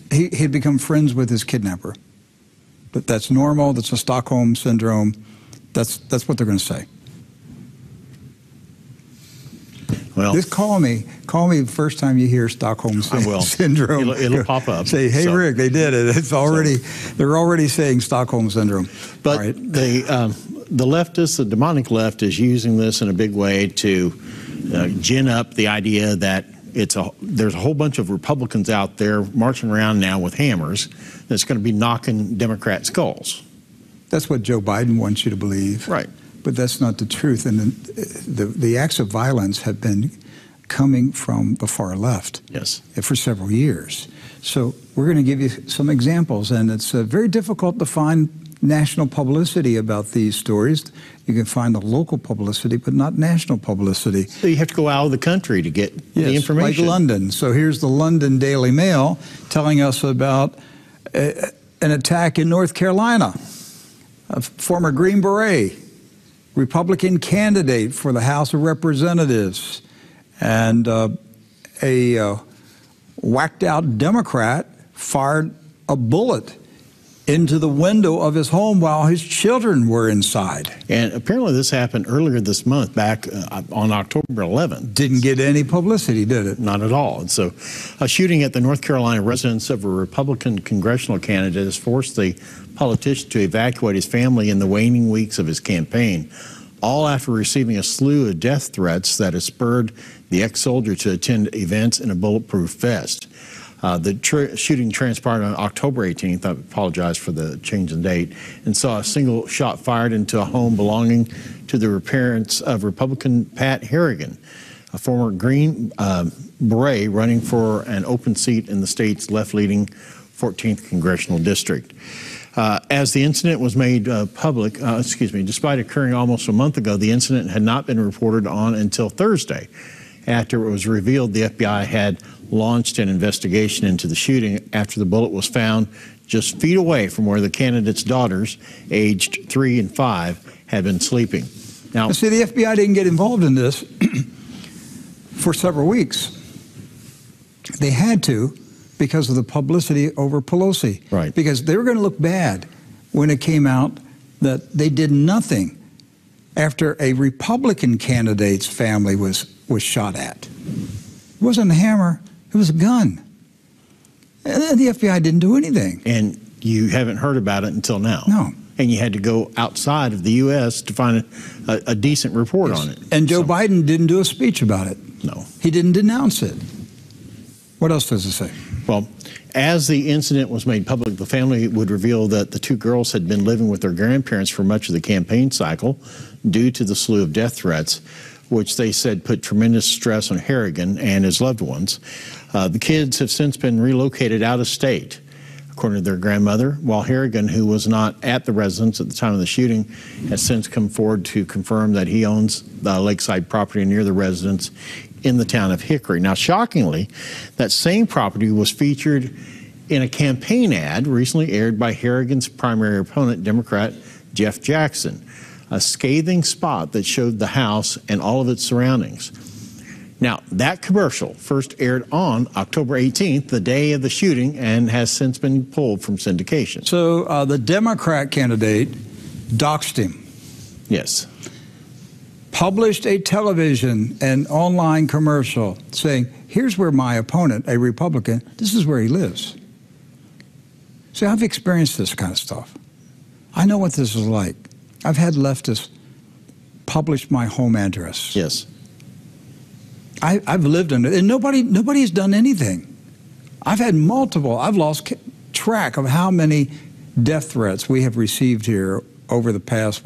he'd become friends with his kidnapper. That's normal. That's a Stockholm syndrome. That's what they're going to say. Well, just call me the first time you hear Stockholm syndrome. It'll pop up. Say, hey, Rick, they did it. It's already they're already saying Stockholm syndrome. But the leftists, the demonic left, is using this in a big way to gin up the idea that there's a whole bunch of Republicans out there marching around now with hammers that's going to be knocking Democrat skulls. That's what Joe Biden wants you to believe. Right. But that's not the truth. And the acts of violence have been coming from the far left. Yes. For several years. So we're going to give you some examples. And it's very difficult to find national publicity about these stories. You can find the local publicity, but not national publicity. So you have to go out of the country to get the information. Like London. So here's the London Daily Mail telling us about an attack in North Carolina. A former Green Beret, Republican candidate for the House of Representatives, and a whacked-out Democrat fired a bullet into the window of his home while his children were inside. And apparently this happened earlier this month, back on October 11th. Didn't get any publicity, did it? Not at all. And so a shooting at the North Carolina residence of a Republican congressional candidate has forced the politician to evacuate his family in the waning weeks of his campaign, all after receiving a slew of death threats that has spurred the ex-soldier to attend events in a bulletproof vest. The shooting transpired on October 18th, I apologize for the change in date, and saw a single shot fired into a home belonging to the parents of Republican Pat Harrigan, a former Green Beret running for an open seat in the state's left-leaning 14th Congressional District. As the incident was made public, despite occurring almost a month ago, the incident had not been reported on until Thursday, after it was revealed the FBI had launched an investigation into the shooting after the bullet was found just feet away from where the candidate's daughters, aged 3 and 5, had been sleeping. Now, see, the FBI didn't get involved in this for several weeks. They had to because of the publicity over Pelosi. Right. Because they were going to look bad when it came out that they did nothing after a Republican candidate's family was shot at. It wasn't a hammer, it was a gun. And the FBI didn't do anything. And you haven't heard about it until now. No. And you had to go outside of the U.S. to find a decent report on it. And Joe Biden didn't do a speech about it. No. He didn't denounce it. What else does it say? Well, as the incident was made public, the family would reveal that the two girls had been living with their grandparents for much of the campaign cycle due to the slew of death threats, which they said put tremendous stress on Harrigan and his loved ones. The kids have since been relocated out of state, according to their grandmother, while Harrigan, who was not at the residence at the time of the shooting, has since come forward to confirm that he owns the lakeside property near the residence in the town of Hickory. Now, shockingly, that same property was featured in a campaign ad recently aired by Harrigan's primary opponent, Democrat Jeff Jackson, a scathing spot that showed the house and all of its surroundings. Now, that commercial first aired on October 18th, the day of the shooting, and has since been pulled from syndication. So the Democrat candidate doxed him. Yes. Published a television and online commercial saying, here's where my opponent, a Republican, this is where he lives. See, I've experienced this kind of stuff. I know what this is like. I've had leftists publish my home address. Yes. I've lived in it, and nobody's done anything. I've had multiple. I've lost track of how many death threats we have received here over the past,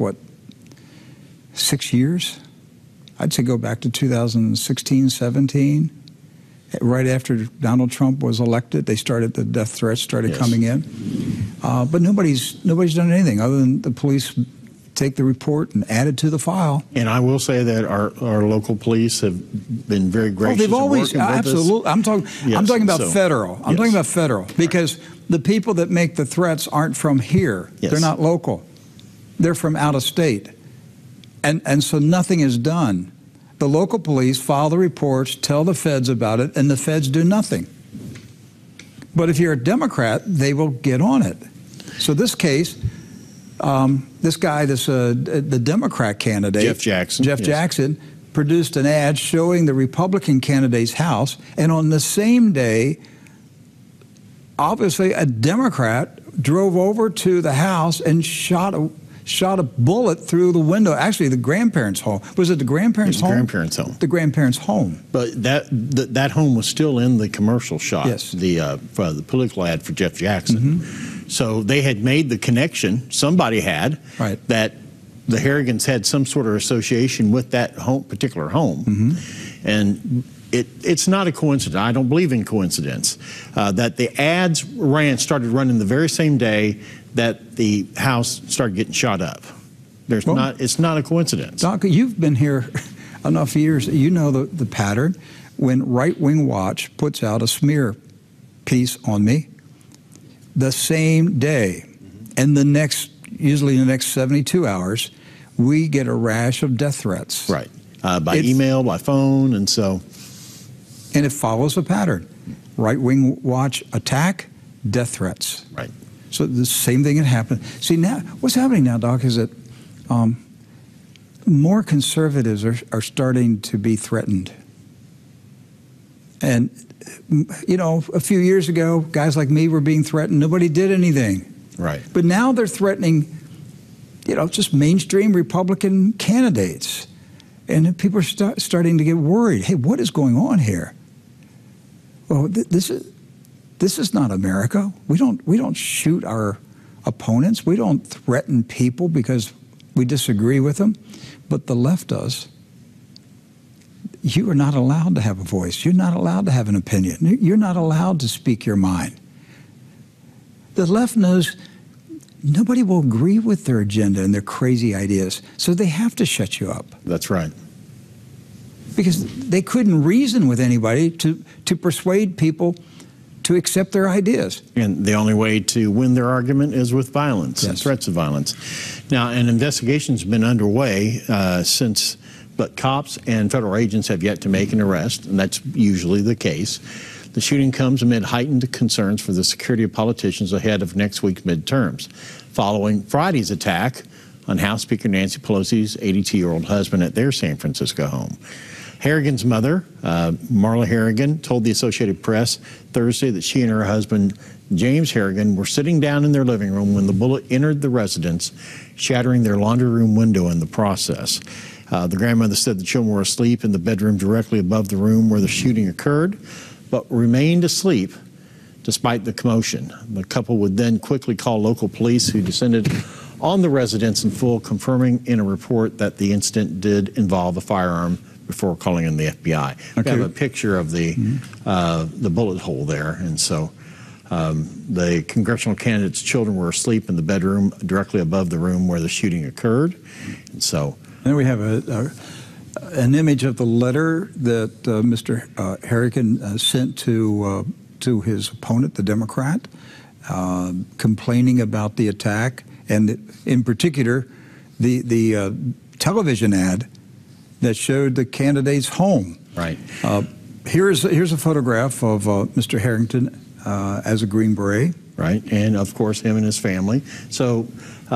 6 years? I'd say go back to 2016, 17. Right after Donald Trump was elected, the death threats started coming in. But nobody's done anything other than the police take the report and add it to the file. And I will say that our local police have been very gracious. They've always, absolutely. I'm talking about federal. I'm talking about federal because the people that make the threats aren't from here. Yes. They're not local. They're from out of state. And so nothing is done. The local police file the reports, tell the feds about it, and the feds do nothing. But if you're a Democrat, they will get on it. So this case, this guy, the Democrat candidate, Jeff Jackson, Jeff Jackson, produced an ad showing the Republican candidate's house, and on the same day, obviously a Democrat drove over to the house and shot a bullet through the window. Actually, the grandparents' home. Was it the grandparents' home? The grandparents' home. The grandparents' home. But that home was still in the commercial shot. Yes. For the political ad for Jeff Jackson. So they had made the connection. Somebody had that the Harrigans had some sort of association with that particular home, and it's not a coincidence. I don't believe in coincidence that the ads started running the very same day that the house started getting shot up. It's not a coincidence. Doc, you've been here enough years. You know the pattern. When Right Wing Watch puts out a smear piece on me, the same day, and usually in the next 72 hours, we get a rash of death threats. Right. By email, by phone, and so. And it follows a pattern. Right Wing Watch attack, death threats. Right. So the same thing had happened. See, now, what's happening now, Doc, is that more conservatives are starting to be threatened. And, you know, a few years ago, guys like me were being threatened. Nobody did anything. Right. But now they're threatening, you know, just mainstream Republican candidates. And people are starting to get worried. Hey, what is going on here? Well, this is not America. We don't shoot our opponents. We don't threaten people because we disagree with them. But the left does. You are not allowed to have a voice. You're not allowed to have an opinion. You're not allowed to speak your mind. The left knows nobody will agree with their agenda and their crazy ideas, so they have to shut you up. That's right. Because they couldn't reason with anybody to persuade people to accept their ideas. And the only way to win their argument is with violence and Yes. threats of violence. Now, an investigation's been underway since, but cops and federal agents have yet to make an arrest, and that's usually the case. The shooting comes amid heightened concerns for the security of politicians ahead of next week's midterms, following Friday's attack on House Speaker Nancy Pelosi's 82-year-old husband at their San Francisco home. Harrigan's mother, Marla Harrigan, told the Associated Press Thursday that she and her husband, James Harrigan, were sitting down in their living room when the bullet entered the residence, shattering their laundry room window in the process. The grandmother said the children were asleep in the bedroom directly above the room where the shooting occurred, but remained asleep despite the commotion. The couple would then quickly call local police, who descended on the residence in full, confirming in a report that the incident did involve a firearm before calling in the FBI. Okay. We have a picture of the bullet hole there, and so the congressional candidate's children were asleep in the bedroom directly above the room where the shooting occurred, and so. Then we have an image of the letter that Mr. Harrigan sent to his opponent, the Democrat, complaining about the attack, and in particular, the television ad that showed the candidate's home. Right. Here's a photograph of Mr. Harrington as a Green Beret. Right, and of course him and his family. So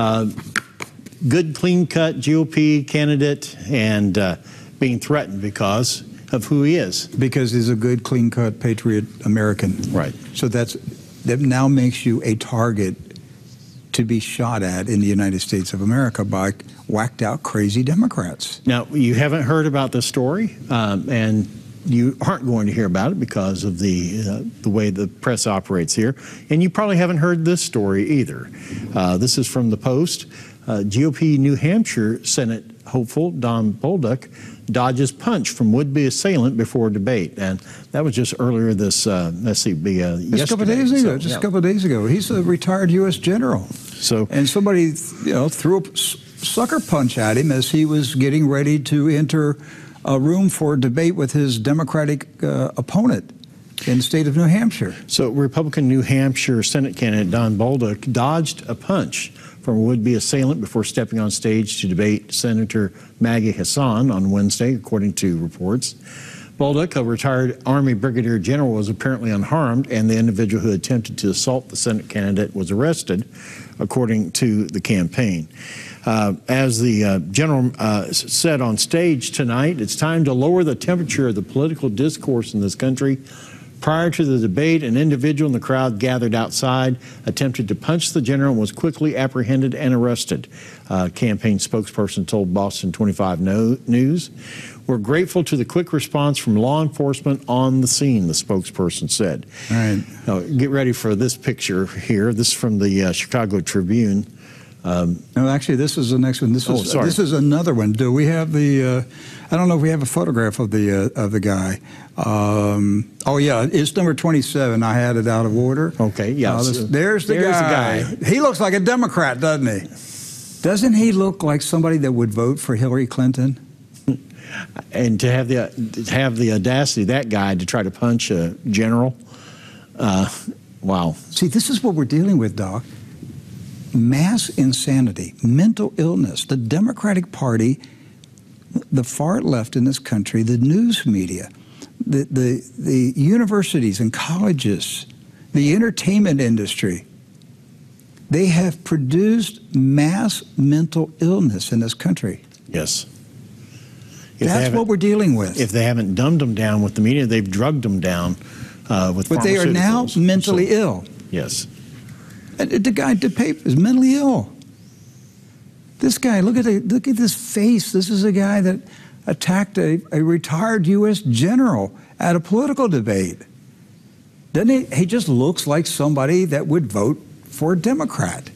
good, clean-cut GOP candidate, and being threatened because of who he is. Because he's a good, clean-cut, patriot American. Right. So that now makes you a target to be shot at in the United States of America by whacked-out, crazy Democrats. Now, you haven't heard about this story, and you aren't going to hear about it because of the way the press operates here. And you probably haven't heard this story either. This is from the Post. GOP New Hampshire Senate hopeful Don Bolduc dodges punch from would-be assailant before debate. And that was just earlier this, yesterday. Just a couple of days ago. Just a couple of days ago. He's a retired U.S. general. And somebody, threw a sucker punch at him as he was getting ready to enter a room for debate with his Democratic opponent in the state of New Hampshire. So Republican New Hampshire Senate candidate Don Bolduc dodged a punch from a would-be assailant before stepping on stage to debate Senator Maggie Hassan on Wednesday, according to reports. Bolduc, a retired Army brigadier general, was apparently unharmed, and the individual who attempted to assault the Senate candidate was arrested, according to the campaign. As the general said on stage tonight, it's time to lower the temperature of the political discourse in this country. Prior to the debate, an individual in the crowd gathered outside, attempted to punch the general, and was quickly apprehended and arrested. Campaign spokesperson told Boston 25 News. We're grateful to the quick response from law enforcement on the scene, the spokesperson said. All right. Now, get ready for this picture here. This is from the Chicago Tribune. No, actually, this is the next one. This is another one. Do we have the? I don't know if we have a photograph of the guy. Oh yeah, it's number 27. I had it out of order. Okay, yeah. There's the guy. He looks like a Democrat, doesn't he? Doesn't he look like somebody that would vote for Hillary Clinton? And to have the audacity, that guy, to try to punch a general. Wow. See, this is what we're dealing with, Doc. Mass insanity, mental illness. The Democratic Party, the far left in this country, the news media, the universities and colleges, the entertainment industry, they have produced mass mental illness in this country. Yes. That's what we're dealing with. If they haven't dumbed them down with the media, they've drugged them down with But they are now mentally ill. Yes. The guy DePape is mentally ill. This guy, look at this face. This is a guy that attacked a retired U.S. general at a political debate. Doesn't he? He just looks like somebody that would vote for a Democrat.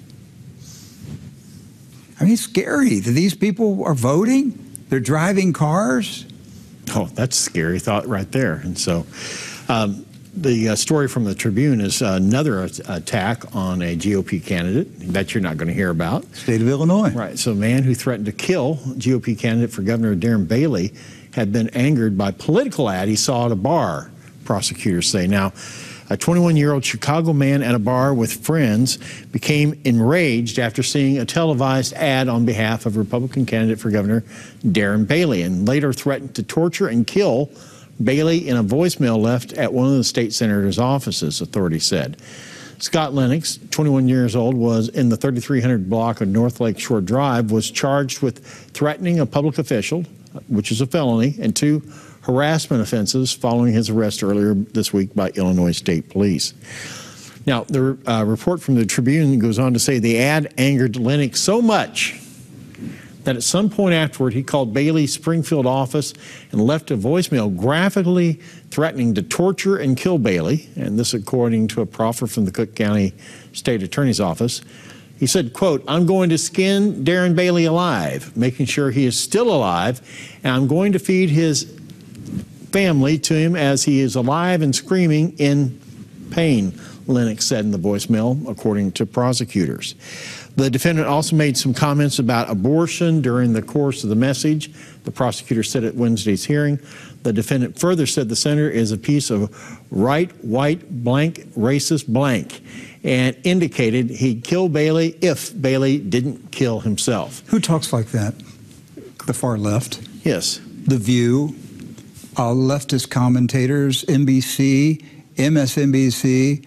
I mean, it's scary that these people are voting. They're driving cars. Oh, that's a scary thought right there. And so the story from the Tribune is another attack on a GOP candidate that you're not going to hear about. State of Illinois. Right. So a man who threatened to kill GOP candidate for governor Darren Bailey had been angered by a political ad he saw at a bar, prosecutors say. Now, a 21-year-old Chicago man at a bar with friends became enraged after seeing a televised ad on behalf of Republican candidate for governor Darren Bailey, and later threatened to torture and kill Bailey in a voicemail left at one of the state senator's offices, authorities said. Scott Lennox, 21 years old, was in the 3300 block of North Lake Shore Drive, was charged with threatening a public official, which is a felony, and 2 harassment offenses following his arrest earlier this week by Illinois State Police. Now, the report from the Tribune goes on to say the ad angered Lennox so much that at some point afterward, he called Bailey's Springfield office and left a voicemail graphically threatening to torture and kill Bailey, and this according to a proffer from the Cook County State Attorney's Office. He said, quote, "I'm going to skin Darren Bailey alive, making sure he is still alive, and I'm going to feed his family to him as he is alive and screaming in pain," Lennox said in the voicemail, according to prosecutors. The defendant also made some comments about abortion during the course of the message. The prosecutor said at Wednesday's hearing. The defendant further said the senator is a piece of right, white, blank, racist, blank, and indicated he'd kill Bailey if Bailey didn't kill himself. Who talks like that? The far left. Yes. The View. Leftist commentators, NBC, MSNBC,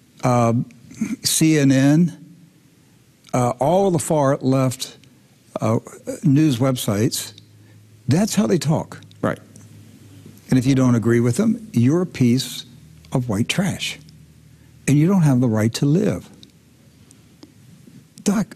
CNN, all the far left news websites, that's how they talk. Right. And if you don't agree with them, you're a piece of white trash. And you don't have the right to live. Doc,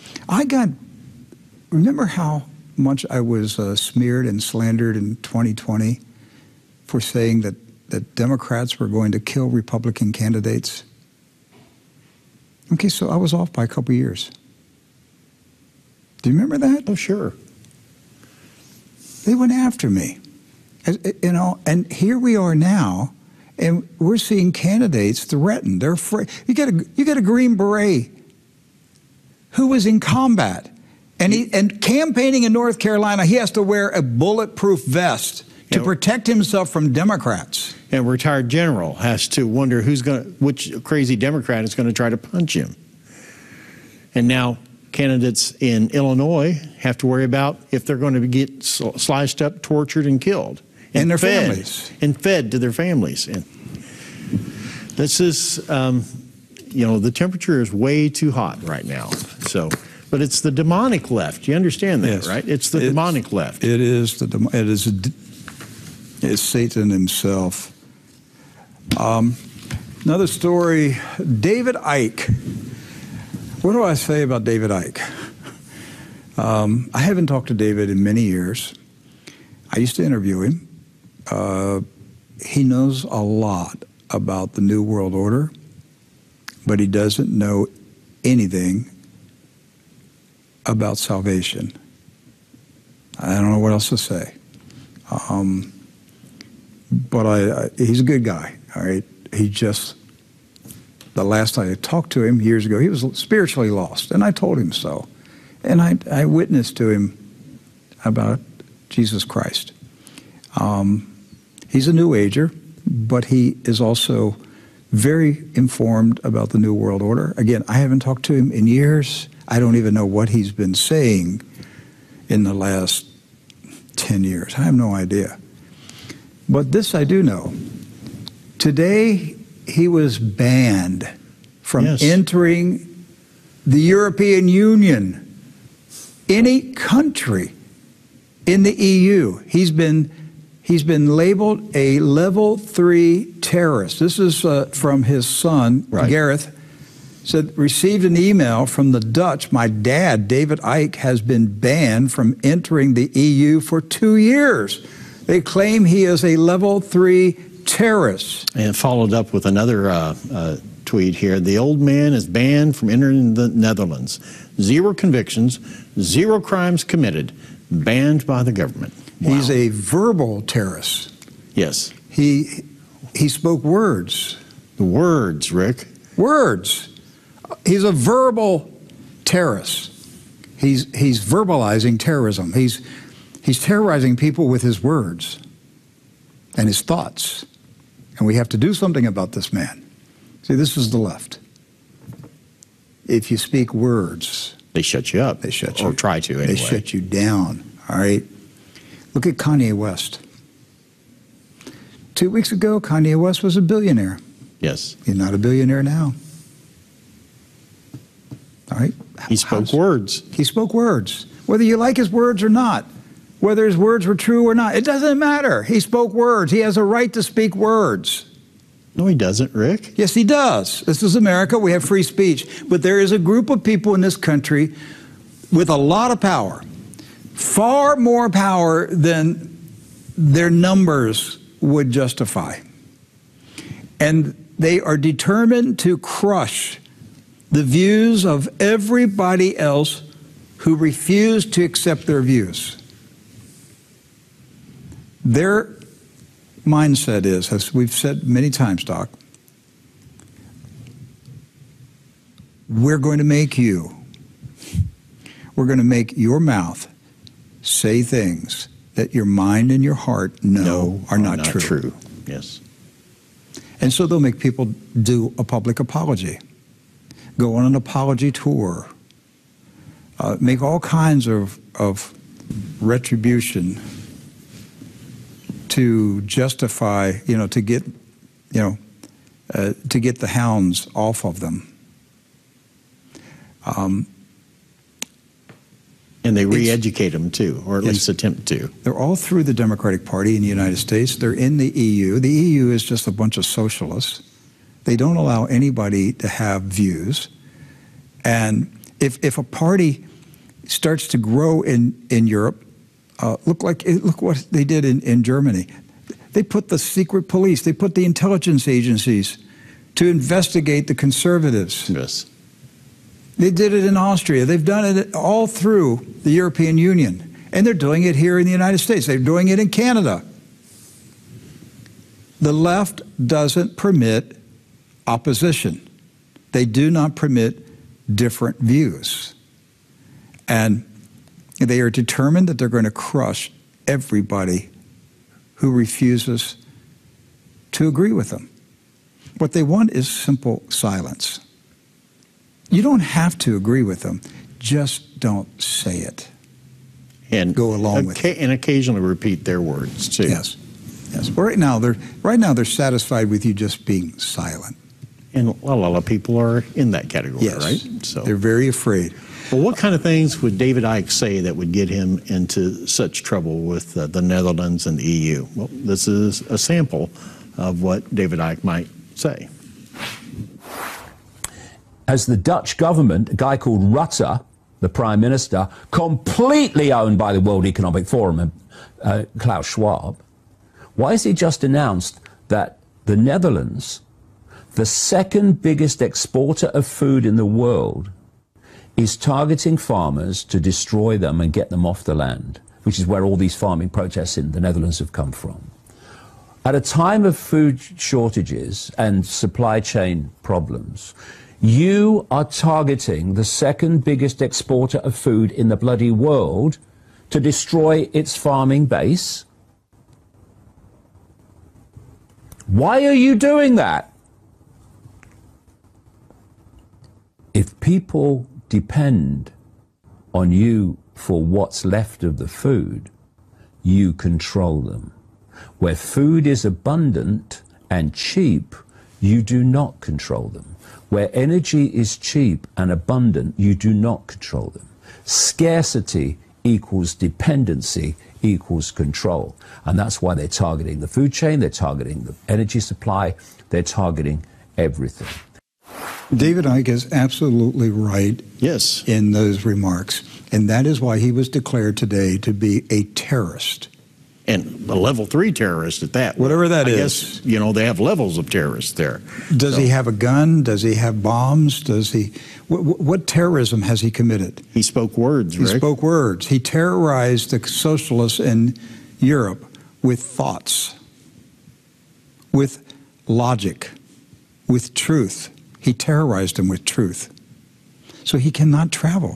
remember how much I was smeared and slandered in 2020 for saying that Democrats were going to kill Republican candidates? Okay, so I was off by a couple years. Do you remember that? Oh, sure. They went after me. You know, and here we are now, and we're seeing candidates threatened. They're afraid. You got a Green Beret who was in combat. And campaigning in North Carolina, he has to wear a bulletproof vest to protect himself from Democrats. And a retired general has to wonder which crazy Democrat is going to try to punch him. And now candidates in Illinois have to worry about if they're going to get sliced up, tortured, and killed and their fed, families. And fed to their families. And this is, the temperature is way too hot right now. So, but it's the demonic left. You understand that, Yes. right? It's the demonic left. It is it's Satan himself. Another story, David Icke. What do I say about David Icke? I haven't talked to David in many years. I used to interview him. He knows a lot about the New World Order, but he doesn't know anything about salvation. I don't know what else to say. But he's a good guy, all right? The last I talked to him years ago, he was spiritually lost, and I told him so. And I witnessed to him about Jesus Christ. He's a New Ager, but he is also very informed about the New World Order. Again, I haven't talked to him in years. I don't even know what he's been saying in the last 10 years. I have no idea. But this I do know. Today, he was banned from entering the European Union. Any country in the EU, he's been labeled a level 3 terrorist. This is from his son, Gareth. Said, received an email from the Dutch. My dad, David Icke, has been banned from entering the EU for 2 years. They claim he is a level 3 terrorist. And followed up with another tweet here. The old man is banned from entering the Netherlands. 0 convictions, 0 crimes committed, banned by the government. Wow. He's a verbal terrorist. Yes. He spoke words. The words, Rick. Words. He's a verbal terrorist. He's verbalizing terrorism. He's terrorizing people with his words and his thoughts. And we have to do something about this man. See, this is the left. If you speak words, they shut you up. They shut you. Or try to, anyway. They shut you down, all right? Look at Kanye West. 2 weeks ago, Kanye West was a billionaire. Yes. He's not a billionaire now. All right? He spoke words. He spoke words. Whether you like his words or not, whether his words were true or not, it doesn't matter. He spoke words. He has a right to speak words. No, he doesn't, Rick. Yes, he does. This is America. We have free speech. But there is a group of people in this country with a lot of power, far more power than their numbers would justify. And they are determined to crush the views of everybody else who refuse to accept their views. Their mindset is, as we've said many times, Doc, we're going to make your mouth say things that your mind and your heart know are not true. Yes. And so they'll make people do a public apology, go on an apology tour, make all kinds of retribution to justify, to get the hounds off of them. And they re-educate them too, or at least attempt to. They're all through the Democratic Party in the United States. They're in the EU. The EU is just a bunch of socialists. They don't allow anybody to have views. And if a party starts to grow in Europe, look what they did in Germany. They put the secret police, they put the intelligence agencies to investigate the conservatives. Yes. They did it in Austria. They've done it all through the European Union. And they're doing it here in the United States. They're doing it in Canada. The left doesn't permit opposition. They do not permit different views. And they are determined that they're going to crush everybody who refuses to agree with them. What they want is simple silence. You don't have to agree with them. Just don't say it. And go along with it. And occasionally repeat their words, too. Yes. Yes. Well, right now they're satisfied with you just being silent. And a lot of people are in that category, Yes. right? So They're very afraid. well, what kind of things would David Icke say that would get him into such trouble with the Netherlands and the EU? Well, this is a sample of what David Icke might say. As the Dutch government, a guy called Rutte, the Prime Minister, completely owned by the World Economic Forum and Klaus Schwab, why has he just announced that the Netherlands, the second biggest exporter of food in the world, is targeting farmers to destroy them and get them off the land, which is where all these farming protests in the Netherlands have come from. At a time of food shortages and supply chain problems, you are targeting the second biggest exporter of food in the bloody world to destroy its farming base? Why are you doing that? If people depend on you for what's left of the food, you control them. Where food is abundant and cheap, you do not control them. Where energy is cheap and abundant, you do not control them. Scarcity equals dependency equals control. And that's why they're targeting the food chain, they're targeting the energy supply, they're targeting everything. David Icke is absolutely right Yes. in those remarks. And that is why he was declared today to be a terrorist. And a level 3 terrorist at that. Whatever that I is. guess, they have levels of terrorists there. Does he have a gun? Does he have bombs? Does he? What terrorism has he committed? He spoke words, He Rick. spoke words. He terrorized the socialists in Europe with thoughts, with logic, with truth. He terrorized them with truth. So he cannot travel.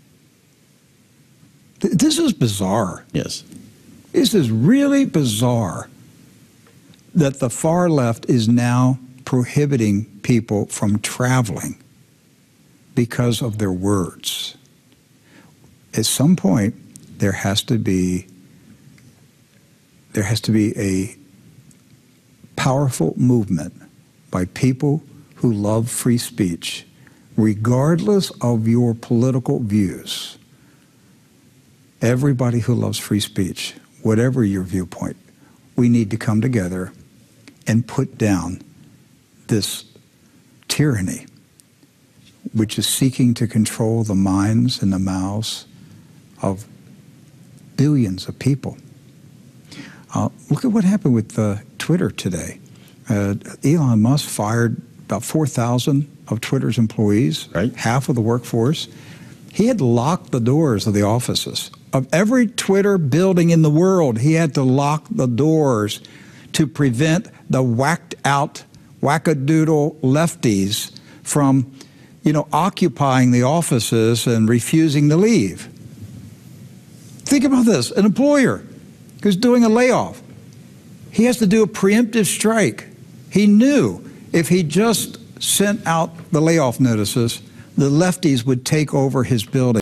This is bizarre. Yes. This is really bizarre that the far left is now prohibiting people from traveling because of their words. At some point, there has to be a powerful movement by people who love free speech, regardless of your political views. Everybody who loves free speech, whatever your viewpoint, we need to come together and put down this tyranny, which is seeking to control the minds and the mouths of billions of people. Look at what happened with Twitter today. Elon Musk fired about 4,000 of Twitter's employees, right. Half of the workforce. He had locked the doors of the offices. Of every Twitter building in the world, he had to lock the doors to prevent the whacked-out, wackadoodle lefties from, occupying the offices and refusing to leave. Think about this. An employer who's doing a layoff, he has to do a preemptive strike. He knew if he just sent out the layoff notices, the lefties would take over his building.